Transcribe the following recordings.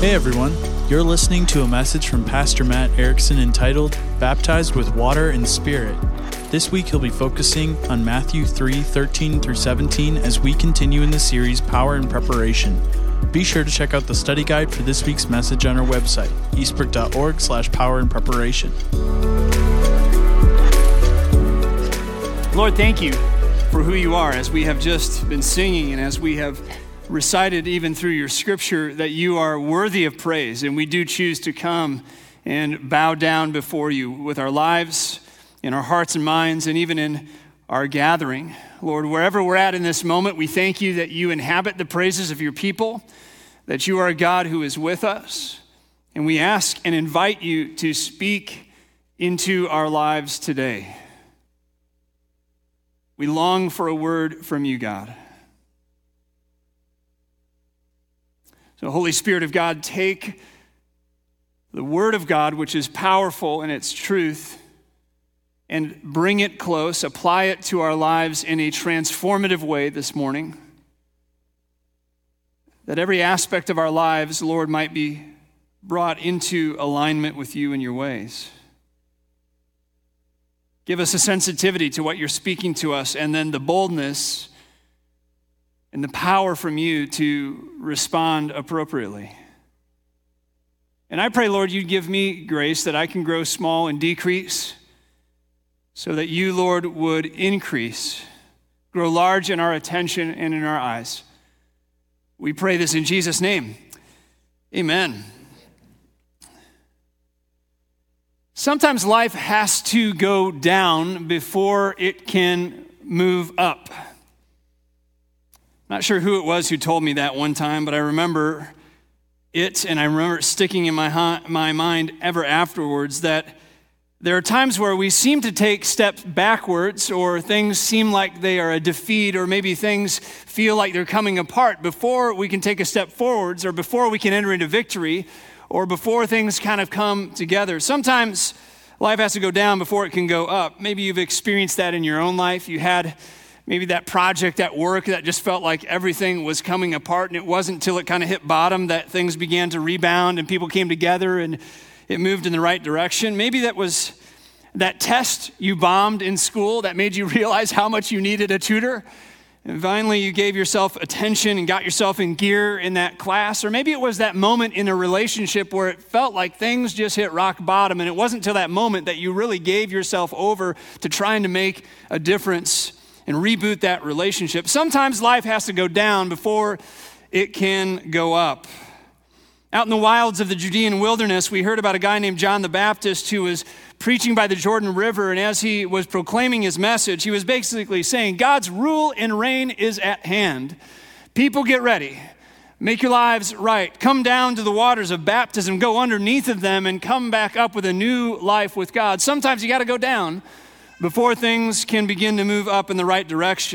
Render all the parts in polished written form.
Hey everyone, you're listening to a message from Pastor Matt Erickson entitled, Baptized with Water and Spirit. This week he'll be focusing on Matthew 3:13 through 17 as we continue in the series Power and Preparation. Be sure to check out the study guide for this week's message on our website, eastbrook.org/power and preparation. Lord, thank you for who you are as we have just been singing and as we have recited even through your scripture that you are worthy of praise, and we do choose to come and bow down before you with our lives, in our hearts and minds, and even in our gathering. Lord, wherever we're at in this moment, we thank you that you inhabit the praises of your people, that you are a God who is with us, and we ask and invite you to speak into our lives today. We long for a word from you, God. So, Holy Spirit of God, take the Word of God, which is powerful in its truth, and bring it close, apply it to our lives in a transformative way this morning, that every aspect of our lives, Lord, might be brought into alignment with you and your ways. Give us a sensitivity to what you're speaking to us, and then the boldness and the power from you to respond appropriately. And I pray, Lord, you give me grace that I can grow small and decrease so that you, Lord, would increase, grow large in our attention and in our eyes. We pray this in Jesus' name. Amen. Sometimes life has to go down before it can move up. Not sure who it was who told me that one time, but I remember it, and I remember it sticking in my mind ever afterwards, that there are times where we seem to take steps backwards, or things seem like they are a defeat, or maybe things feel like they're coming apart before we can take a step forwards, or before we can enter into victory, or before things kind of come together. Sometimes life has to go down before it can go up. Maybe you've experienced that in your own life. You had maybe that project at work that just felt like everything was coming apart, and it wasn't until it kind of hit bottom that things began to rebound and people came together and it moved in the right direction. Maybe that was that test you bombed in school that made you realize how much you needed a tutor. And finally, you gave yourself attention and got yourself in gear in that class. Or maybe it was that moment in a relationship where it felt like things just hit rock bottom, and it wasn't until that moment that you really gave yourself over to trying to make a difference and reboot that relationship. Sometimes life has to go down before it can go up. Out in the wilds of the Judean wilderness, we heard about a guy named John the Baptist who was preaching by the Jordan River, and as he was proclaiming his message, he was basically saying, God's rule and reign is at hand. People, get ready. Make your lives right. Come down to the waters of baptism, go underneath of them, and come back up with a new life with God. Sometimes you got to go down before things can begin to move up in the right direction.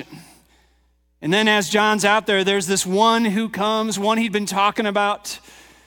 And then as John's out there, there's this one who comes, one he'd been talking about,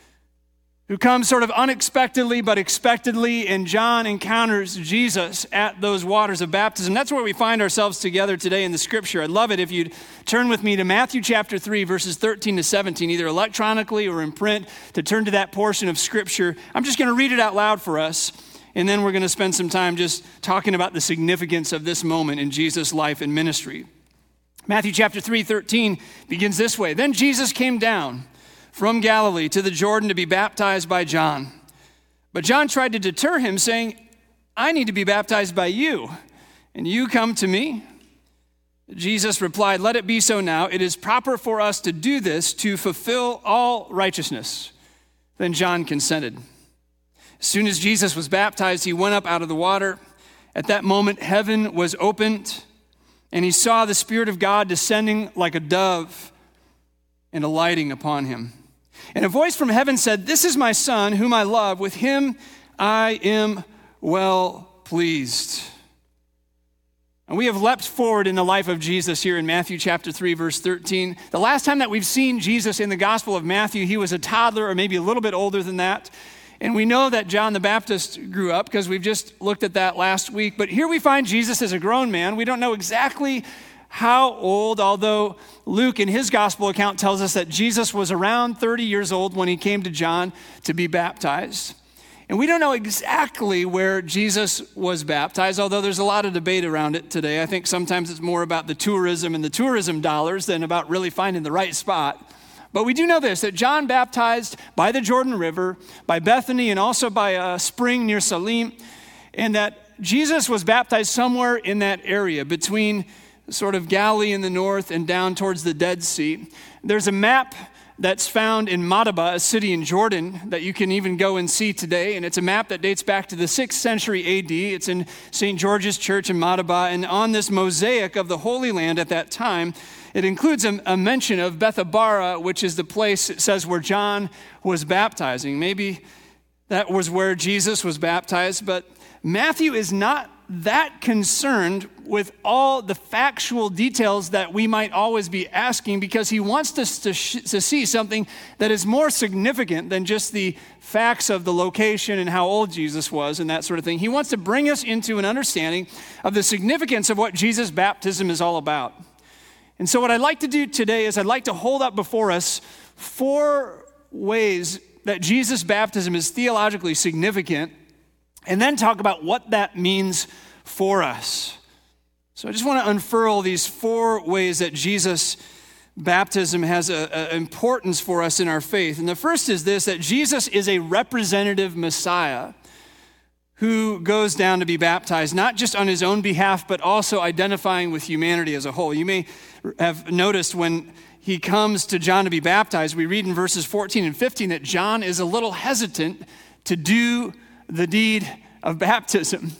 who comes sort of unexpectedly but expectedly, and John encounters Jesus at those waters of baptism. That's where we find ourselves together today in the scripture. I'd love it if you'd turn with me to Matthew chapter 3, verses 13 to 17, either electronically or in print, to turn to that portion of scripture. I'm just going to read it out loud for us, and then we're going to spend some time just talking about the significance of this moment in Jesus' life and ministry. Matthew chapter 3:13 begins this way. Then Jesus came down from Galilee to the Jordan to be baptized by John. But John tried to deter him, saying, I need to be baptized by you, and you come to me? Jesus replied, let it be so now. It is proper for us to do this to fulfill all righteousness. Then John consented. As soon as Jesus was baptized, he went up out of the water. At that moment, heaven was opened, and he saw the Spirit of God descending like a dove and alighting upon him. And a voice from heaven said, this is my Son, whom I love. With him I am well pleased. And we have leapt forward in the life of Jesus here in Matthew chapter 3, verse 13. The last time that we've seen Jesus in the Gospel of Matthew, he was a toddler or maybe a little bit older than that. And we know that John the Baptist grew up because we've just looked at that last week. But here we find Jesus as a grown man. We don't know exactly how old, although Luke in his gospel account tells us that Jesus was around 30 years old when he came to John to be baptized. And we don't know exactly where Jesus was baptized, although there's a lot of debate around it today. I think sometimes it's more about the tourism and the tourism dollars than about really finding the right spot. But we do know this, that John baptized by the Jordan River, by Bethany, and also by a spring near Salim, and that Jesus was baptized somewhere in that area between sort of Galilee in the north and down towards the Dead Sea. There's a map that's found in Madaba, a city in Jordan, that you can even go and see today. And it's a map that dates back to the 6th century AD. It's in St. George's Church in Madaba. And on this mosaic of the Holy Land at that time, it includes a mention of Bethabara, which is the place, it says, where John was baptizing. Maybe that was where Jesus was baptized, but Matthew is not that concerned with all the factual details that we might always be asking, because he wants us to see something that is more significant than just the facts of the location and how old Jesus was and that sort of thing. He wants to bring us into an understanding of the significance of what Jesus' baptism is all about. And so what I'd like to do today is I'd like to hold up before us 4 ways that Jesus' baptism is theologically significant, and then talk about what that means for us. So I just want to unfurl these 4 ways that Jesus' baptism has an importance for us in our faith. And the first is this, that Jesus is a representative Messiah who goes down to be baptized, not just on his own behalf, but also identifying with humanity as a whole. You may have noticed when he comes to John to be baptized, we read in verses 14 and 15 that John is a little hesitant to do the deed of baptism.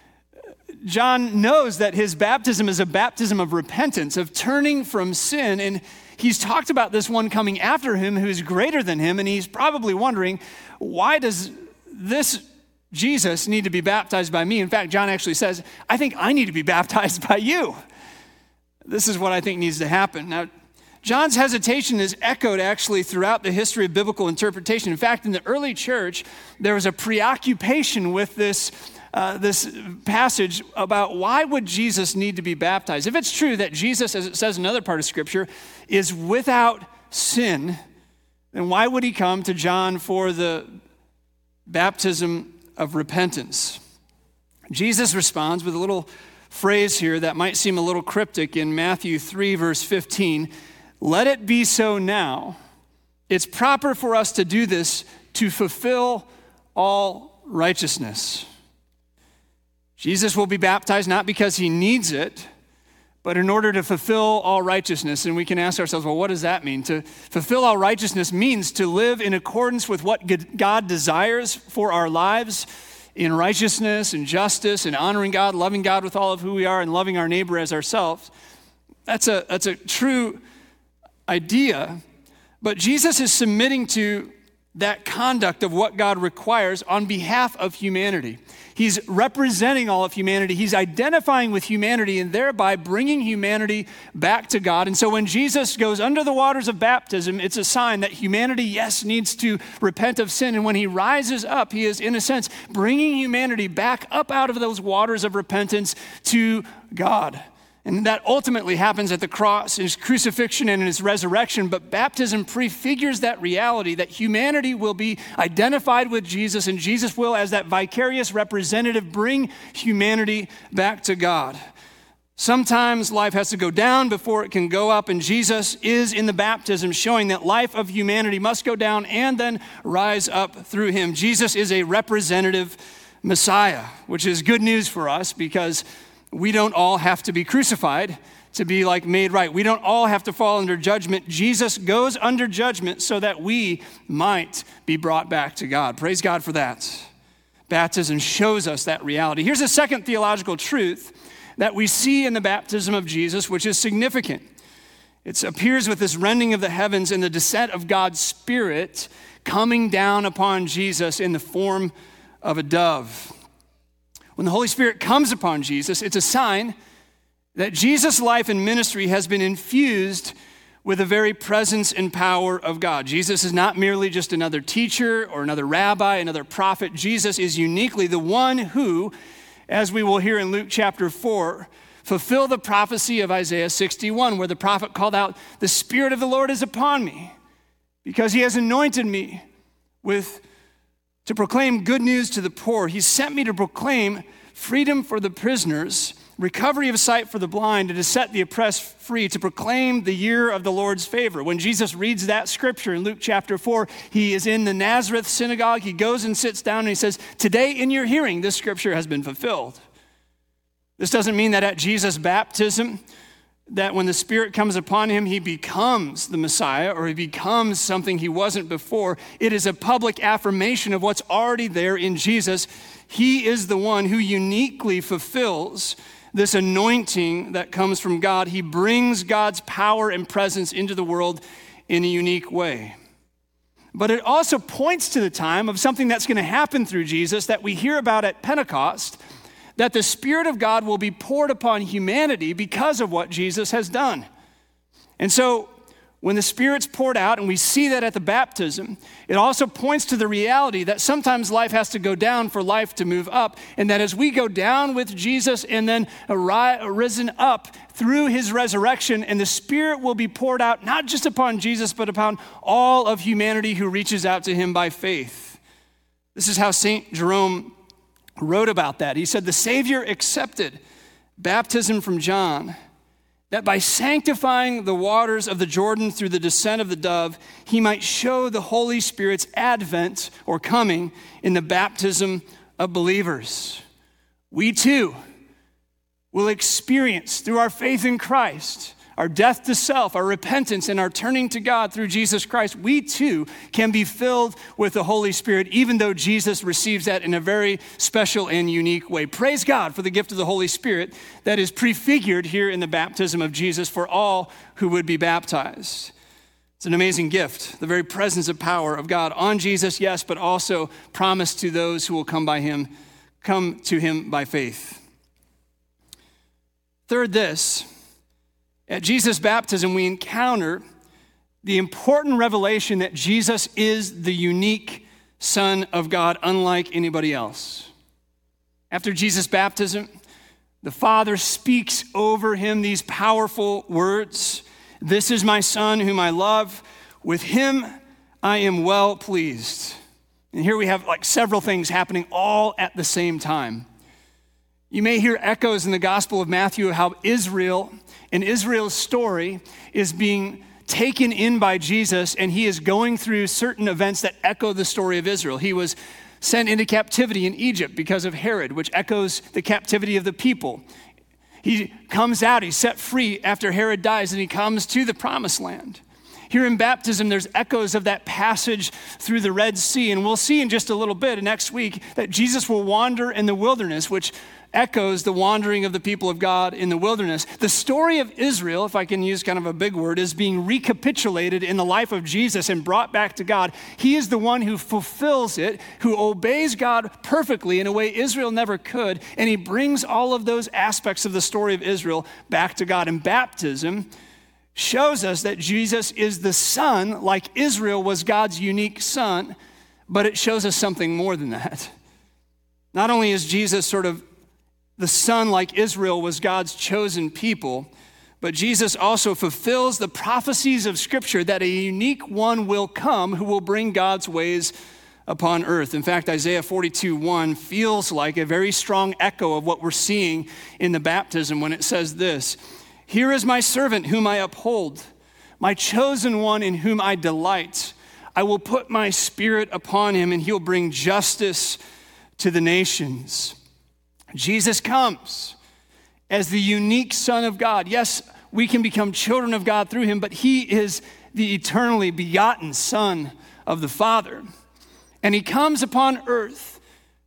John knows that his baptism is a baptism of repentance, of turning from sin, and he's talked about this one coming after him who is greater than him, and he's probably wondering, why does this Jesus need to be baptized by me? In fact, John actually says, I think I need to be baptized by you. This is what I think needs to happen. Now, John's hesitation is echoed actually throughout the history of biblical interpretation. In fact, in the early church, there was a preoccupation with this passage about why would Jesus need to be baptized? If it's true that Jesus, as it says in another part of Scripture, is without sin, then why would he come to John for the baptism of repentance? Jesus responds with a little phrase here that might seem a little cryptic in Matthew 3, verse 15. Let it be so now. It's proper for us to do this to fulfill all righteousness. Jesus will be baptized not because he needs it, but in order to fulfill all righteousness. And we can ask ourselves, well, what does that mean? To fulfill all righteousness means to live in accordance with what God desires for our lives, in righteousness and justice and honoring God, loving God with all of who we are, and loving our neighbor as ourselves. That's a true idea, but Jesus is submitting to that conduct of what God requires on behalf of humanity. He's representing all of humanity. He's identifying with humanity and thereby bringing humanity back to God. And so when Jesus goes under the waters of baptism, it's a sign that humanity, yes, needs to repent of sin. And when he rises up, he is, in a sense, bringing humanity back up out of those waters of repentance to God. And that ultimately happens at the cross, his crucifixion and his resurrection. But baptism prefigures that reality that humanity will be identified with Jesus, and Jesus will, as that vicarious representative, bring humanity back to God. Sometimes life has to go down before it can go up, and Jesus is in the baptism showing that life of humanity must go down and then rise up through him. Jesus is a representative Messiah, which is good news for us because we don't all have to be crucified to be made right. We don't all have to fall under judgment. Jesus goes under judgment so that we might be brought back to God. Praise God for that. Baptism shows us that reality. Here's a second theological truth that we see in the baptism of Jesus, which is significant. It appears with this rending of the heavens and the descent of God's Spirit coming down upon Jesus in the form of a dove. When the Holy Spirit comes upon Jesus, it's a sign that Jesus' life and ministry has been infused with the very presence and power of God. Jesus is not merely just another teacher or another rabbi, another prophet. Jesus is uniquely the one who, as we will hear in Luke chapter 4, fulfill the prophecy of Isaiah 61, where the prophet called out, "The Spirit of the Lord is upon me, because he has anointed me to proclaim good news to the poor. He sent me to proclaim freedom for the prisoners, recovery of sight for the blind, and to set the oppressed free, to proclaim the year of the Lord's favor." When Jesus reads that scripture in Luke chapter 4, he is in the Nazareth synagogue. He goes and sits down and he says, "Today in your hearing, this scripture has been fulfilled." This doesn't mean that at Jesus' baptism, that when the Spirit comes upon him, he becomes the Messiah or he becomes something he wasn't before. It is a public affirmation of what's already there in Jesus. He is the one who uniquely fulfills this anointing that comes from God. He brings God's power and presence into the world in a unique way. But it also points to the time of something that's going to happen through Jesus that we hear about at Pentecost, that the Spirit of God will be poured upon humanity because of what Jesus has done. And so when the Spirit's poured out, and we see that at the baptism, it also points to the reality that sometimes life has to go down for life to move up, and that as we go down with Jesus and then risen up through his resurrection, and the Spirit will be poured out not just upon Jesus, but upon all of humanity who reaches out to him by faith. This is how St. Jerome wrote about that. He said, "The Savior accepted baptism from John, that by sanctifying the waters of the Jordan through the descent of the dove, he might show the Holy Spirit's advent or coming in the baptism of believers. We too will experience through our faith in Christ, our death to self, our repentance, and our turning to God through Jesus Christ, we too can be filled with the Holy Spirit, even though Jesus receives that in a very special and unique way." Praise God for the gift of the Holy Spirit that is prefigured here in the baptism of Jesus for all who would be baptized. It's an amazing gift, the very presence of power of God on Jesus, yes, but also promised to those who will come to him by faith. Third, this. At Jesus' baptism, we encounter the important revelation that Jesus is the unique Son of God, unlike anybody else. After Jesus' baptism, the Father speaks over him these powerful words: "This is my Son whom I love. With him I am well pleased." And here we have several things happening all at the same time. You may hear echoes in the Gospel of Matthew of how Israel and Israel's story is being taken in by Jesus, and he is going through certain events that echo the story of Israel. He was sent into captivity in Egypt because of Herod, which echoes the captivity of the people. He comes out, he's set free after Herod dies, and he comes to the promised land. Here in baptism, there's echoes of that passage through the Red Sea, and we'll see in just a little bit next week that Jesus will wander in the wilderness, which echoes the wandering of the people of God in the wilderness. The story of Israel, if I can use kind of a big word, is being recapitulated in the life of Jesus and brought back to God. He is the one who fulfills it, who obeys God perfectly in a way Israel never could, and he brings all of those aspects of the story of Israel back to God. And baptism shows us that Jesus is the Son, like Israel was God's unique Son, but it shows us something more than that. Not only is Jesus sort of the Son, like Israel was God's chosen people, but Jesus also fulfills the prophecies of Scripture that a unique one will come who will bring God's ways upon earth. In fact, Isaiah 42:1 feels like a very strong echo of what we're seeing in the baptism when it says this: "Here is my servant whom I uphold, my chosen one in whom I delight. I will put my Spirit upon him, and he'll bring justice to the nations." Jesus comes as the unique Son of God. Yes, we can become children of God through him, but he is the eternally begotten Son of the Father. And he comes upon earth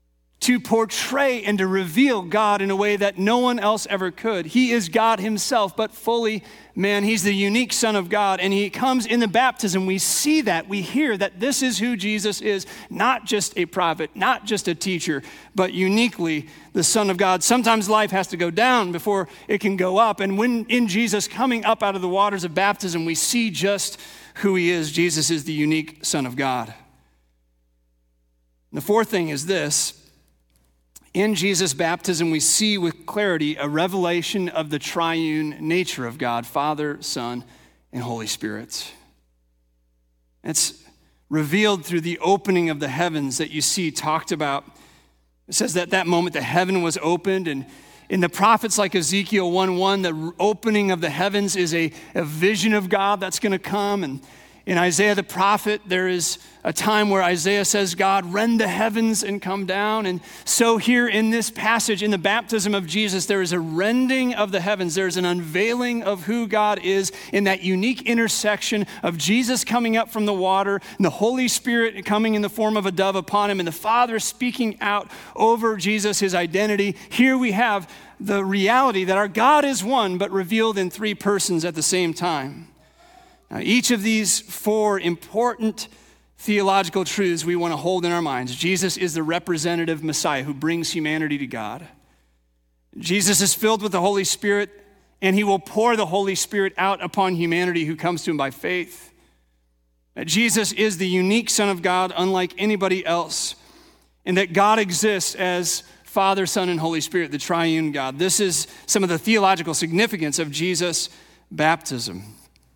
to portray and to reveal God in a way that no one else ever could. He is God himself, but fully man. He's the unique Son of God, and he comes in the baptism. We see that, we hear that this is who Jesus is, not just a prophet, not just a teacher, but uniquely the Son of God. Sometimes life has to go down before it can go up, and when in Jesus coming up out of the waters of baptism, we see just who he is. Jesus is the unique Son of God. The fourth thing is this: In Jesus' baptism, we see with clarity a revelation of the triune nature of God, Father, Son, and Holy Spirit. It's revealed through the opening of the heavens that you see talked about. It says that that moment the heaven was opened, and in the prophets like Ezekiel 1:1, the opening of the heavens is a vision of God that's going to come. And in Isaiah the prophet, there is a time where Isaiah says, God, rend the heavens and come down. And so here in this passage, in the baptism of Jesus, there is a rending of the heavens. There's an unveiling of who God is in that unique intersection of Jesus coming up from the water and the Holy Spirit coming in the form of a dove upon him and the Father speaking out over Jesus, his identity. Here we have the reality that our God is one, but revealed in three persons at the same time. Now, each of these four important theological truths we want to hold in our minds. Jesus is the representative Messiah who brings humanity to God. Jesus is filled with the Holy Spirit, and he will pour the Holy Spirit out upon humanity who comes to him by faith. Jesus is the unique Son of God, unlike anybody else, and that God exists as Father, Son, and Holy Spirit, the triune God. This is some of the theological significance of Jesus' baptism.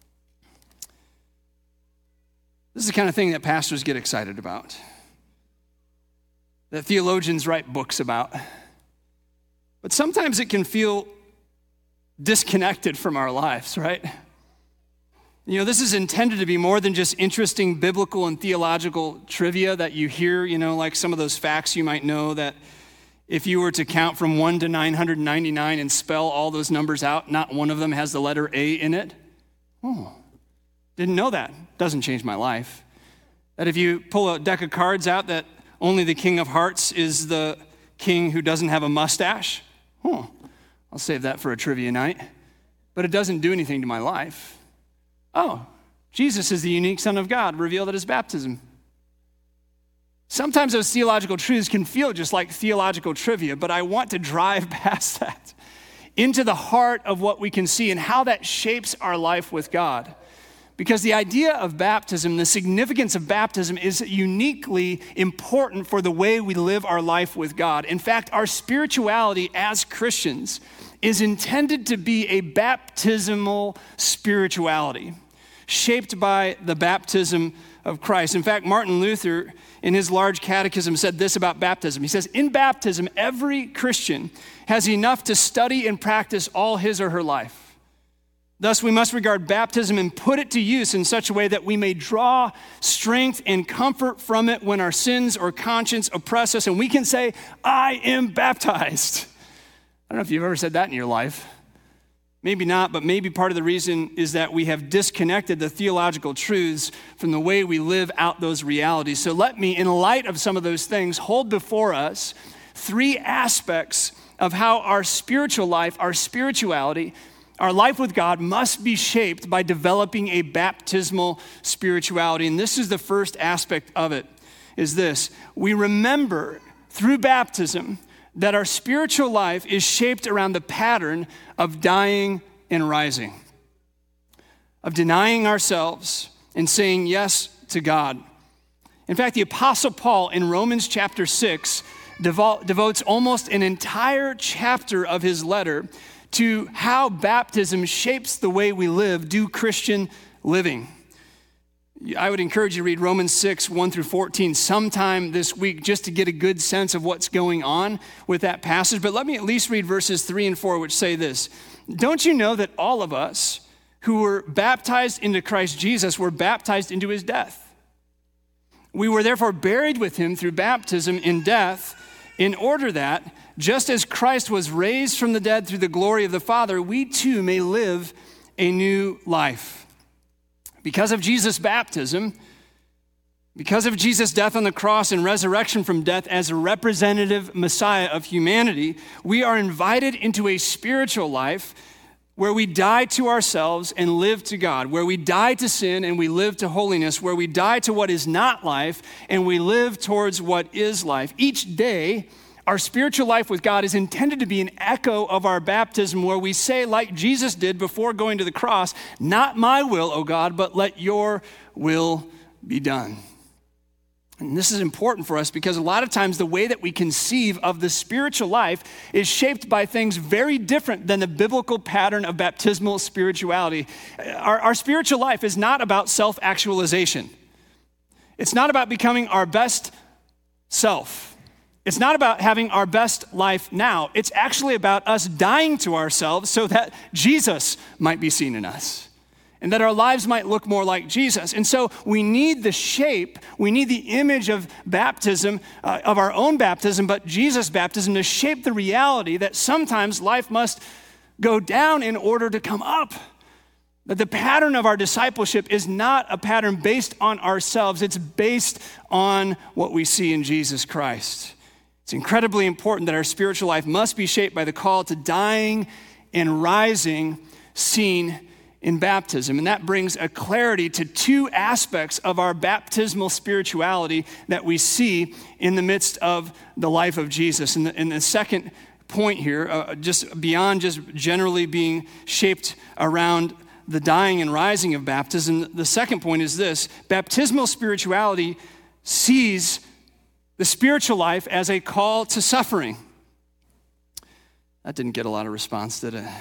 This is the kind of thing that pastors get excited about, that theologians write books about. But sometimes it can feel disconnected from our lives, right? You know, this is intended to be more than just interesting biblical and theological trivia that you hear, you know, like some of those facts you might know that if you were to count from 1 to 999 and spell all those numbers out, not one of them has the letter A in it. Oh. Didn't know that. Doesn't change my life. That if you pull a deck of cards out that only the King of Hearts is the king who doesn't have a mustache, I'll save that for a trivia night. But it doesn't do anything to my life. Oh, Jesus is the unique Son of God revealed at his baptism. Sometimes those theological truths can feel just like theological trivia, but I want to drive past that into the heart of what we can see and how that shapes our life with God. Because the idea of baptism, the significance of baptism is uniquely important for the way we live our life with God. In fact, our spirituality as Christians is intended to be a baptismal spirituality, shaped by the baptism of Christ. In fact, Martin Luther, in his large catechism, said this about baptism. He says, in baptism, every Christian has enough to study and practice all his or her life. Thus, we must regard baptism and put it to use in such a way that we may draw strength and comfort from it when our sins or conscience oppress us, and we can say, I am baptized. I don't know if you've ever said that in your life. Maybe not, but maybe part of the reason is that we have disconnected the theological truths from the way we live out those realities. So let me, in light of some of those things, hold before us three aspects of how our spiritual life, our spirituality, our life with God must be shaped by developing a baptismal spirituality. And this is the first aspect of it, is this. We remember through baptism that our spiritual life is shaped around the pattern of dying and rising, of denying ourselves and saying yes to God. In fact, the Apostle Paul in Romans chapter 6 devotes almost an entire chapter of his letter to how baptism shapes the way we live, do Christian living. I would encourage you to read Romans 6, 1 through 14 sometime this week just to get a good sense of what's going on with that passage. But let me at least read verses 3 and 4, which say this. Don't you know that all of us who were baptized into Christ Jesus were baptized into his death? We were therefore buried with him through baptism in death, in order that, just as Christ was raised from the dead through the glory of the Father, we too may live a new life. Because of Jesus' baptism, because of Jesus' death on the cross and resurrection from death as a representative Messiah of humanity, we are invited into a spiritual life where we die to ourselves and live to God, where we die to sin and we live to holiness, where we die to what is not life and we live towards what is life. Each day, our spiritual life with God is intended to be an echo of our baptism, where we say, like Jesus did before going to the cross, not my will, O God, but let your will be done. And this is important for us because a lot of times the way that we conceive of the spiritual life is shaped by things very different than the biblical pattern of baptismal spirituality. Our spiritual life is not about self-actualization. It's not about becoming our best self. It's not about having our best life now. It's actually about us dying to ourselves so that Jesus might be seen in us, and that our lives might look more like Jesus. And so we need the shape, we need the image of baptism, of our own baptism, but Jesus' baptism to shape the reality that sometimes life must go down in order to come up. That the pattern of our discipleship is not a pattern based on ourselves, it's based on what we see in Jesus Christ. It's incredibly important that our spiritual life must be shaped by the call to dying and rising seen in baptism. And that brings a clarity to two aspects of our baptismal spirituality that we see in the midst of the life of Jesus. And the second point here, just beyond just generally being shaped around the dying and rising of baptism, the second point is this: baptismal spirituality sees the spiritual life as a call to suffering. That didn't get a lot of response, did it?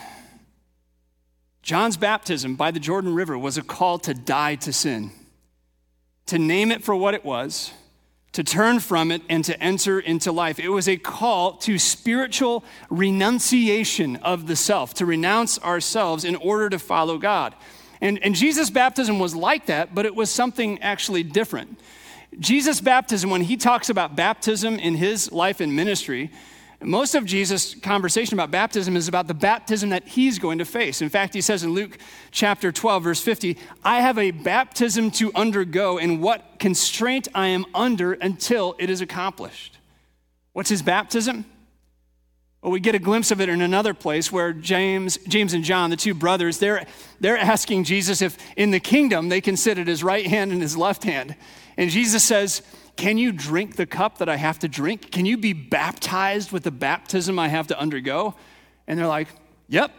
John's baptism by the Jordan River was a call to die to sin, to name it for what it was, to turn from it, and to enter into life. It was a call to spiritual renunciation of the self, to renounce ourselves in order to follow God. And Jesus' baptism was like that, but it was something actually different. Jesus' baptism, when he talks about baptism in his life and ministry, most of Jesus' conversation about baptism is about the baptism that he's going to face. In fact, he says in Luke chapter 12, verse 50, I have a baptism to undergo, and what constraint I am under until it is accomplished. What's his baptism? Well, we get a glimpse of it in another place where James and John, the two brothers, they're asking Jesus if in the kingdom they can sit at his right hand and his left hand. And Jesus says, can you drink the cup that I have to drink? Can you be baptized with the baptism I have to undergo? And they're like, yep.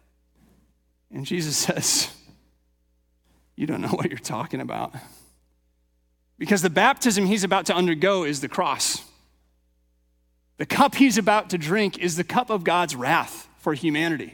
And Jesus says, you don't know what you're talking about. Because the baptism he's about to undergo is the cross. The cup he's about to drink is the cup of God's wrath for humanity.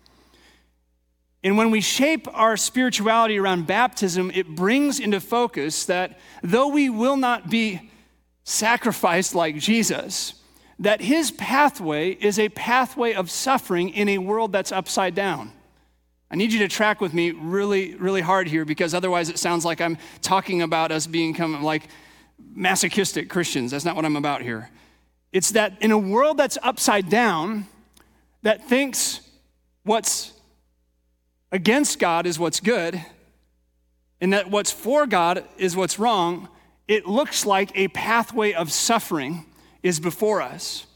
And when we shape our spirituality around baptism, it brings into focus that though we will not be sacrificed like Jesus, that his pathway is a pathway of suffering in a world that's upside down. I need you to track with me really, really hard here, because otherwise it sounds like I'm talking about us becoming like masochistic Christians. That's not what I'm about here. It's that in a world that's upside down, that thinks what's against God is what's good, and that what's for God is what's wrong, it looks like a pathway of suffering is before us.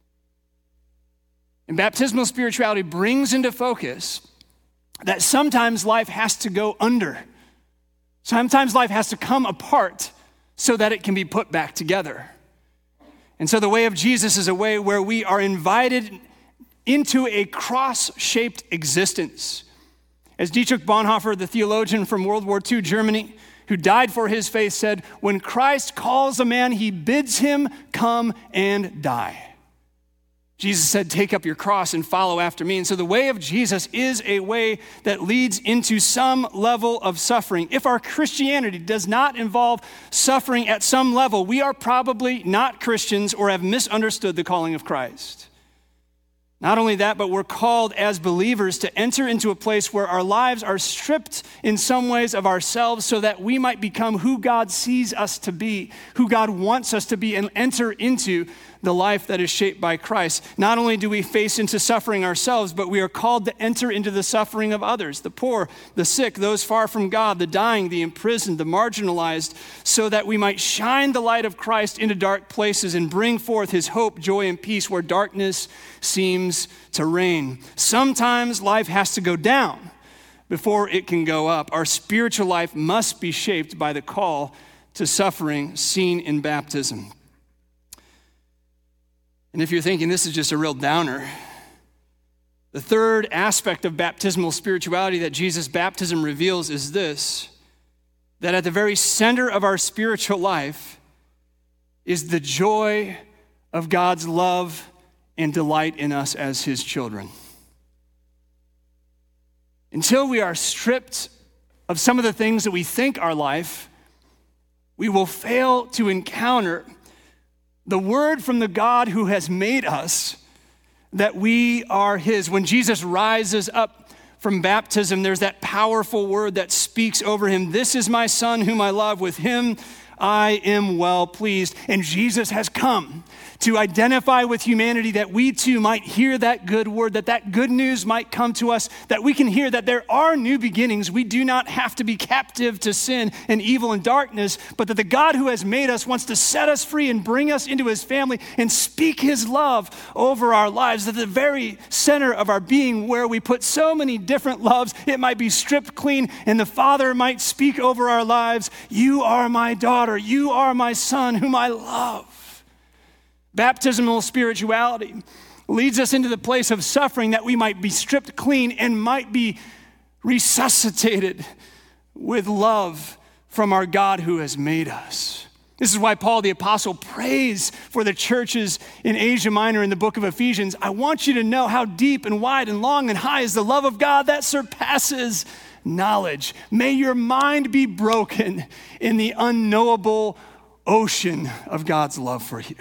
And baptismal spirituality brings into focus that sometimes life has to go under. Sometimes life has to come apart so that it can be put back together. And so the way of Jesus is a way where we are invited into a cross-shaped existence. As Dietrich Bonhoeffer, the theologian from World War II Germany, who died for his faith, said, when Christ calls a man, he bids him come and die. Jesus said, take up your cross and follow after me. And so the way of Jesus is a way that leads into some level of suffering. If our Christianity does not involve suffering at some level, we are probably not Christians or have misunderstood the calling of Christ. Not only that, but we're called as believers to enter into a place where our lives are stripped in some ways of ourselves so that we might become who God sees us to be, who God wants us to be, and enter into the life that is shaped by Christ. Not only do we face into suffering ourselves, but we are called to enter into the suffering of others, the poor, the sick, those far from God, the dying, the imprisoned, the marginalized, so that we might shine the light of Christ into dark places and bring forth his hope, joy, and peace where darkness seems to reign. Sometimes life has to go down before it can go up. Our spiritual life must be shaped by the call to suffering seen in baptism. And if you're thinking this is just a real downer, the third aspect of baptismal spirituality that Jesus' baptism reveals is this, that at the very center of our spiritual life is the joy of God's love and delight in us as his children. Until we are stripped of some of the things that we think are life, we will fail to encounter the word from the God who has made us that we are his. When Jesus rises up from baptism, there's that powerful word that speaks over him. This is my son whom I love. With him I am well pleased. And Jesus has come to identify with humanity that we too might hear that good word, that good news might come to us, that we can hear that there are new beginnings. We do not have to be captive to sin and evil and darkness, but that the God who has made us wants to set us free and bring us into his family and speak his love over our lives. At the very center of our being, where we put so many different loves, it might be stripped clean, and the Father might speak over our lives. You are my daughter. You are my son whom I love. Baptismal spirituality leads us into the place of suffering that we might be stripped clean and might be resuscitated with love from our God who has made us. This is why Paul the Apostle prays for the churches in Asia Minor in the book of Ephesians. I want you to know how deep and wide and long and high is the love of God that surpasses knowledge. May your mind be broken in the unknowable ocean of God's love for you.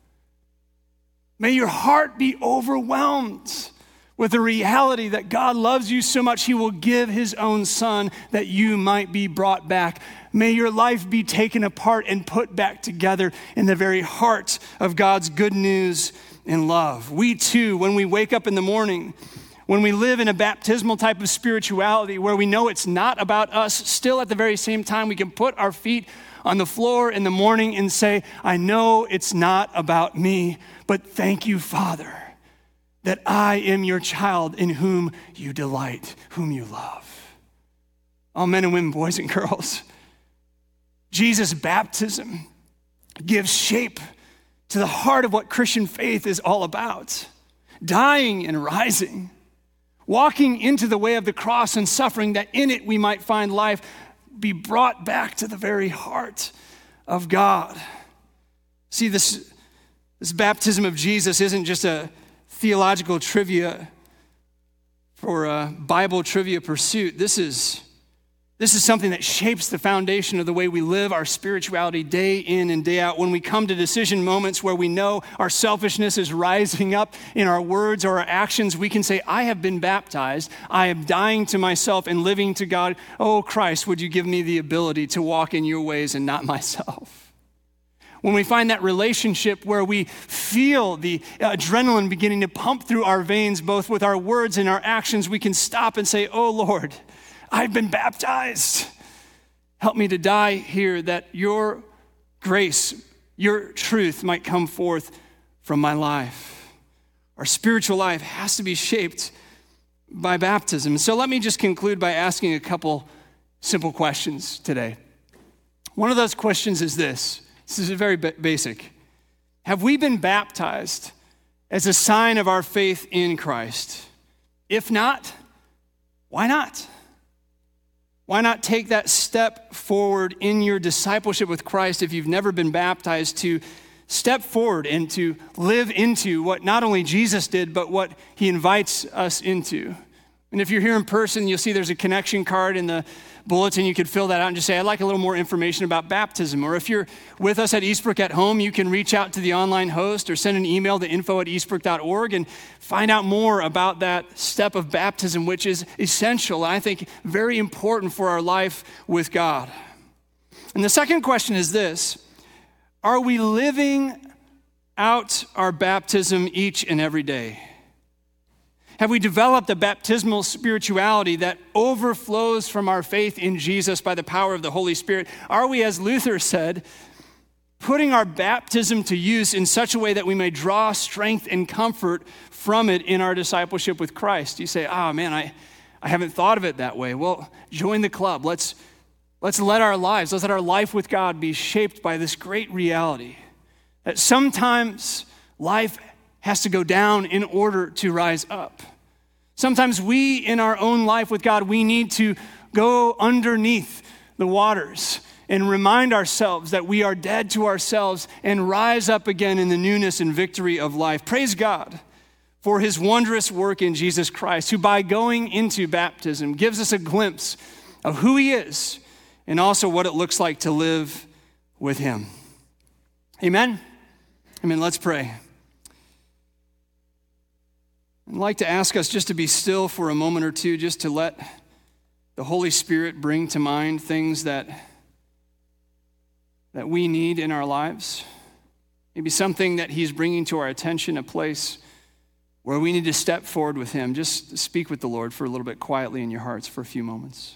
May your heart be overwhelmed with the reality that God loves you so much he will give his own son that you might be brought back. May your life be taken apart and put back together in the very heart of God's good news and love. We too, when we wake up in the morning, when we live in a baptismal type of spirituality where we know it's not about us, still at the very same time we can put our feet on the floor in the morning and say, I know it's not about me, but thank you, Father, that I am your child in whom you delight, whom you love. All men and women, boys and girls, Jesus' baptism gives shape to the heart of what Christian faith is all about. Dying and rising, walking into the way of the cross and suffering that in it we might find life, be brought back to the very heart of God. See, this baptism of Jesus isn't just a theological trivia for a Bible trivia pursuit. This is something that shapes the foundation of the way we live our spirituality day in and day out. When we come to decision moments where we know our selfishness is rising up in our words or our actions, we can say, I have been baptized. I am dying to myself and living to God. Oh, Christ, would you give me the ability to walk in your ways and not myself? When we find that relationship where we feel the adrenaline beginning to pump through our veins, both with our words and our actions, we can stop and say, oh, Lord, I've been baptized. Help me to die here that your grace, your truth might come forth from my life. Our spiritual life has to be shaped by baptism. So let me just conclude by asking a couple simple questions today. One of those questions is this. This is very basic. Have we been baptized as a sign of our faith in Christ? If not, why not? Why not take that step forward in your discipleship with Christ if you've never been baptized, to step forward and to live into what not only Jesus did, but what he invites us into? And if you're here in person, you'll see there's a connection card in the bulletin. You could fill that out and just say, I'd like a little more information about baptism. Or if you're with us at Eastbrook at home, you can reach out to the online host or send an email to info@eastbrook.org and find out more about that step of baptism, which is essential and I think very important for our life with God. And the second question is this: are we living out our baptism each and every day? Have we developed a baptismal spirituality that overflows from our faith in Jesus by the power of the Holy Spirit? Are we, as Luther said, putting our baptism to use in such a way that we may draw strength and comfort from it in our discipleship with Christ? You say, man, I haven't thought of it that way. Well, join the club. Let's let our life with God be shaped by this great reality that sometimes life has to go down in order to rise up. Sometimes we, in our own life with God, we need to go underneath the waters and remind ourselves that we are dead to ourselves and rise up again in the newness and victory of life. Praise God for his wondrous work in Jesus Christ, who by going into baptism gives us a glimpse of who he is and also what it looks like to live with him. Amen? Amen. Let's pray. I'd like to ask us just to be still for a moment or two, just to let the Holy Spirit bring to mind things that we need in our lives. Maybe something that he's bringing to our attention, a place where we need to step forward with him. Just speak with the Lord for a little bit quietly in your hearts for a few moments.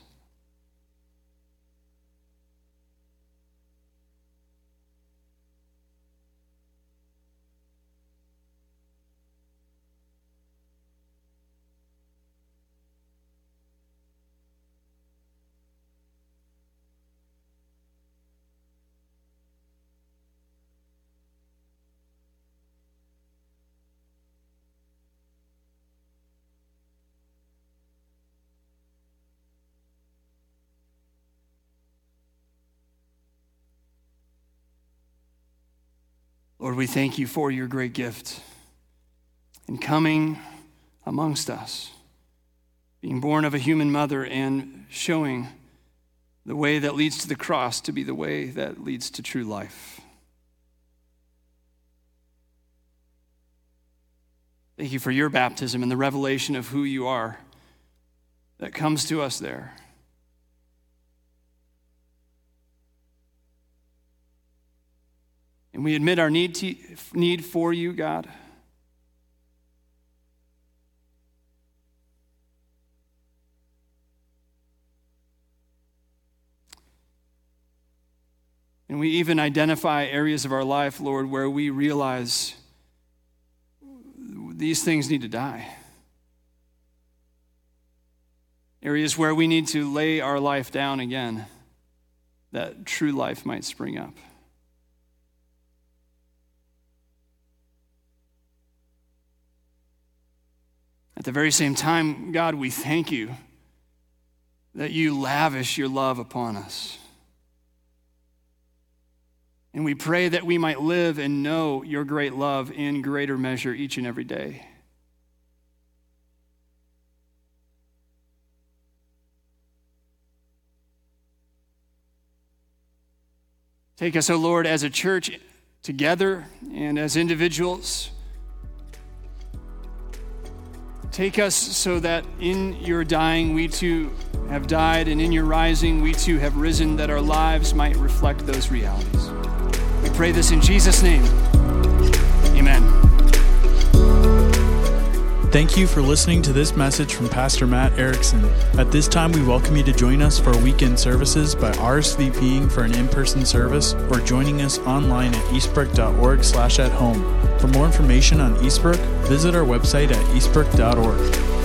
Lord, we thank you for your great gift in coming amongst us, being born of a human mother and showing the way that leads to the cross to be the way that leads to true life. Thank you for your baptism and the revelation of who you are that comes to us there. And we admit our need for you, God. And we even identify areas of our life, Lord, where we realize these things need to die. Areas where we need to lay our life down again, that true life might spring up. At the very same time, God, we thank you that you lavish your love upon us. And we pray that we might live and know your great love in greater measure each and every day. Take us, O Lord, as a church together and as individuals. Take us so that in your dying we too have died, and in your rising we too have risen, that our lives might reflect those realities. We pray this in Jesus' name. Amen. Thank you for listening to this message from Pastor Matt Erickson. At this time, we welcome you to join us for weekend services by RSVPing for an in-person service or joining us online at eastbrook.org/at-home. For more information on Eastbrook, visit our website at eastbrook.org.